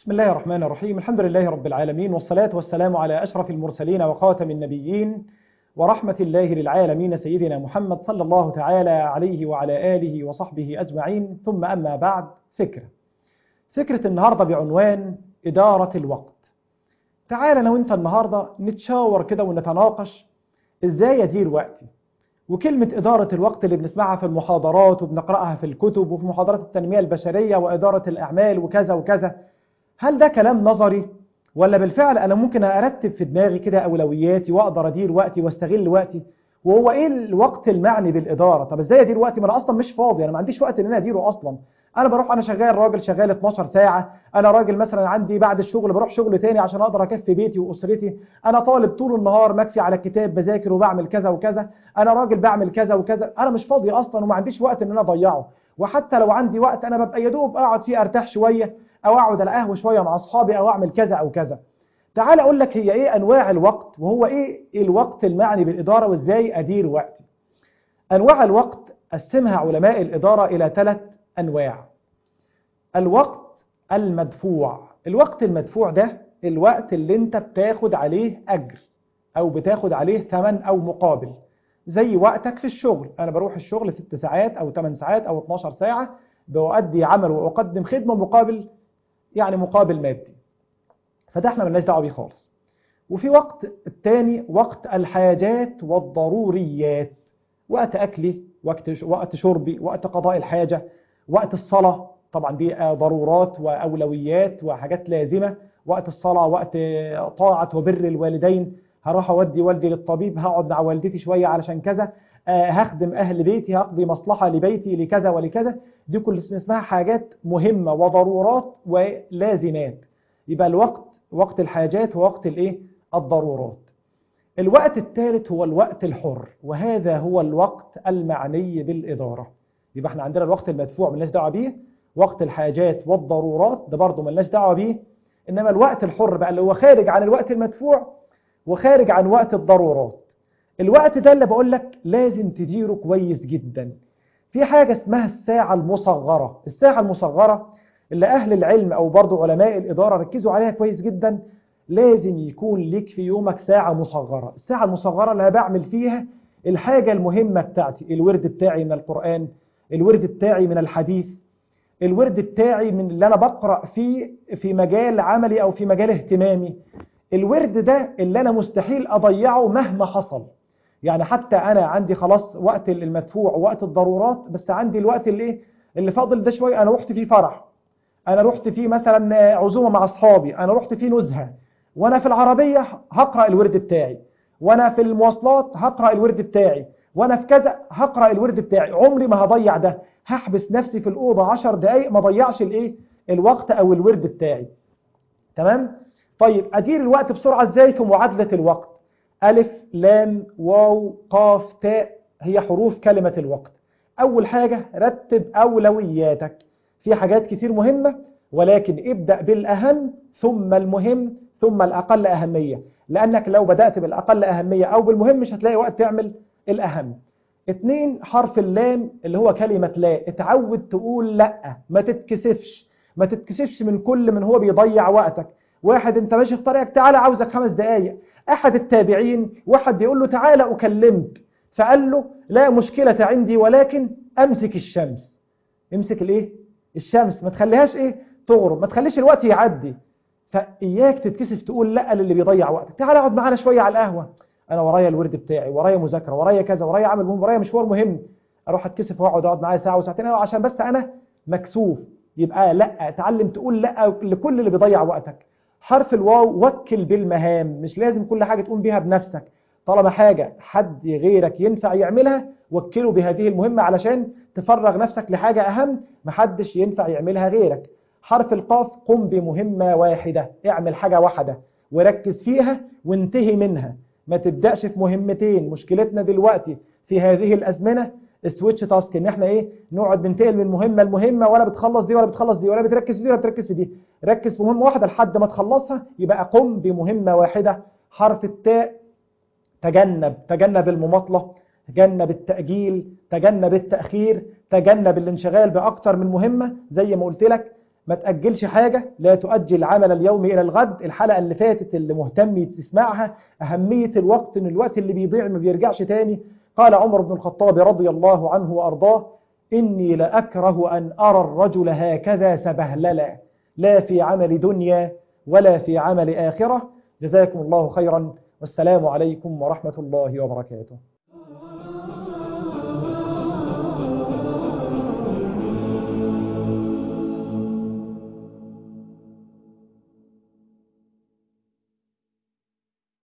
بسم الله الرحمن الرحيم. الحمد لله رب العالمين، والصلاة والسلام على أشرف المرسلين وخاتم النبيين ورحمة الله للعالمين سيدنا محمد صلى الله تعالى عليه وعلى آله وصحبه أجمعين. ثم أما بعد، فكرة النهاردة بعنوان إدارة الوقت. تعال أنا وإنت النهاردة نتشاور كده ونتناقش إزاي أدير وقتي. وكلمة إدارة الوقت اللي بنسمعها في المحاضرات وبنقرأها في الكتب وفي محاضرات التنمية البشرية وإدارة الأعمال وكذا وكذا، هل ده كلام نظري ولا بالفعل أنا ممكن أرتب في دماغي كده أولوياتي وأقدر أدير وقتي واستغل وقتي؟ وهو إيه الوقت المعني بالإدارة؟ طب إزاي أدير وقتي؟ ما أنا أصلا مش فاضي، أنا ما عنديش وقت إن أنا أديره أصلا. أنا شغال راجل شغال 12 ساعة، أنا راجل مثلا عندي بعد الشغل بروح شغل تاني عشان أقدر أكفي بيتي وأسرتي، أنا طالب طول النهار مكفي على الكتاب بذاكر وبعمل كذا وكذا، أنا راجل بعمل كذا وكذا، أنا مش فاضي أصلا وما عنديش وقت إن أنا أضيعه. وحتى لو عندي وقت أنا ببقى يدوب أقعد فيه أرتاح شوية أو أقعد على قهوة شوية مع أصحابي أو أعمل كذا أو كذا. تعال أقول لك هي إيه أنواع الوقت، وهو إيه الوقت المعني بالإدارة وإزاي أدير وقتي. أنواع الوقت قسمها علماء الإدارة إلى 3 أنواع. الوقت المدفوع. الوقت المدفوع ده الوقت اللي انت بتاخد عليه أجر أو بتاخد عليه ثمن أو مقابل، زي وقتك في الشغل. أنا بروح الشغل 6 ساعات أو 8 ساعات أو 12 ساعة، بأؤدي عمل وأقدم خدمة مقابل مقابل مادي، فده احنا ملناش دعوه بيه خالص. وفي وقت الثاني وقت الحاجات والضروريات، وقت أكلي، وقت شربي، وقت قضاء الحاجة، وقت الصلاة، طبعا دي ضرورات وأولويات وحاجات لازمة. وقت الصلاة وقت طاعة وبر الوالدين، هروح أودي والدي للطبيب، هقعد مع والدتي شوية علشان كذا، هخدم أهل بيتي، هقضي مصلحة لبيتي لكذا ولكذا. دي كل اسمها حاجات مهمة وضرورات ولازمات. يبقى الوقت وقت الحاجات ووقت الضرورات. الوقت الثالث هو الوقت الحر، وهذا هو الوقت المعني بالإدارة. يبقى احنا عندنا الوقت المدفوع ملناش دعوه بيه، وقت الحاجات والضرورات ده برضه ملناش دعوه بيه، انما الوقت الحر بقى اللي هو خارج عن الوقت المدفوع وخارج عن وقت الضرورات. الوقت ده اللي بقول لك لازم تديره كويس جدا. في حاجة اسمها الساعة المصغرة. الساعة المصغرة اللي أهل العلم أو برضو علماء الإدارة ركزوا عليها كويس جدا. لازم يكون لك في يومك ساعة مصغرة. الساعة المصغرة اللي أنا بعمل فيها الحاجة المهمة بتاعتي، الورد بتاعي من القرآن، الورد بتاعي من الحديث، الورد بتاعي من اللي أنا بقرأ فيه في مجال عملي أو في مجال اهتمامي. الورد ده اللي أنا مستحيل أضيعه مهما حصل. يعني حتى أنا عندي خلاص وقت المدفوع ووقت الضرورات، بس عندي الوقت اللي فاضل ده شوية. أنا رحت فيه فرح، أنا رحت فيه مثلا عزومة مع أصحابي، أنا رحت فيه نزهة، وأنا في العربية هقرأ الورد بتاعي، وأنا في المواصلات هقرأ الورد بتاعي، وأنا في كذا هقرأ الورد بتاعي. عمري ما هضيع ده. هحبس نفسي في الأوضة 10 دقايق ما ضيعش الوقت أو الورد بتاعي. تمام؟ طيب أدير الوقت بسرعة إزاي؟ في معادلة الوقت. ألف لام واو قاف تاء هي حروف كلمة الوقت. أول حاجة رتب أولوياتك. في حاجات كتير مهمة، ولكن ابدأ بالأهم ثم المهم ثم الأقل أهمية، لأنك لو بدأت بالأقل أهمية أو بالمهم مش هتلاقي وقت تعمل الأهم. 2 حرف اللام اللي هو كلمة لا. اتعود تقول لا، ما تتكسفش من كل من هو بيضيع وقتك. واحد انت ماشي في طريقك، تعالى عاوزك 5 دقايق. أحد التابعين واحد يقول له تعالى أكلمك، فقال له لا مشكلة عندي ولكن أمسك الشمس. امسك الشمس، ما تخليهاش تغرب، ما تخليش الوقت يعدي. فإياك تتكسف تقول لا للي بيضيع وقتك. تعالى اقعد معانا شوية على القهوة، أنا ورايا الورد بتاعي، ورايا مذاكرة، ورايا كذا، ورايا عمل مهم، ورايا مشوار مهم. أروح أتكسف وأقعد معايا ساعة وساعتين عشان بس أنا مكسوف. يبقى لا، تعلم تقول لا لكل اللي بيضيع وقتك. حرف الواو وكل بالمهام. مش لازم كل حاجة تقوم بيها بنفسك، طالما حاجة حد غيرك ينفع يعملها وكله بهذه المهمة علشان تفرغ نفسك لحاجة أهم محدش ينفع يعملها غيرك. حرف القاف قم بمهمة واحدة. اعمل حاجة واحدة وركز فيها وانتهي منها، ما تبدأش في مهمتين. مشكلتنا دلوقتي في هذه الأزمنة السويتش تاسك، ان احنا نقعد ننتقل من مهمة لمهمة، ولا بتخلص دي ولا بتخلص دي، ولا بتركز في دي ولا بتركز في دي. ركز في مهمة واحدة لحد ما تخلصها، يبقى قم بمهمة واحدة. حرف التاء تجنب المماطلة، تجنب التأجيل، تجنب التأخير، تجنب الانشغال بأكتر من مهمة. زي ما قلت لك ما تأجلش حاجة، لا تؤجل عمل اليوم إلى الغد. الحلقة اللي فاتت اللي مهتم تسمعها أهمية الوقت، إن الوقت اللي بيضيع ما بيرجعش تاني. قال عمر بن الخطاب رضي الله عنه وأرضاه: إني لأكره أن أرى الرجل هكذا سبهللا، لا في عمل دنيا ولا في عمل آخرة. جزاكم الله خيرا، والسلام عليكم ورحمة الله وبركاته.